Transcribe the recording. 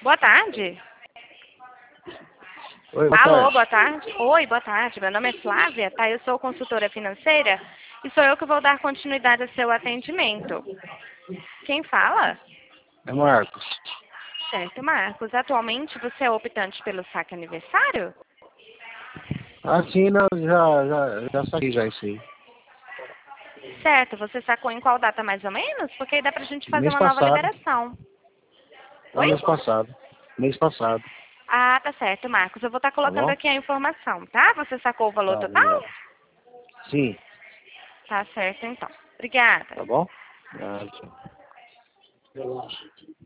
Boa tarde. Oi, boa Alô, tarde. boa tarde. Oi, boa tarde. Meu nome é Flávia, tá? Eu sou consultora financeira e sou eu que vou dar continuidade ao seu atendimento. Quem fala? É Marcos. Certo, Marcos. Atualmente você é optante pelo saque aniversário? Ah, sim, não, já saí já isso aí. Certo, você sacou em qual data mais ou menos? Porque aí dá pra gente fazer Mês uma nova passado. liberação. Não, Oi? mês passado. Mês passado. Ah, tá certo, Marcos. Eu vou estar Tá colocando bom? aqui a informação, tá? Você sacou o valor Tá, total? obrigado. Sim, Tá certo, então. Obrigada. tá bom? Ah, tchau.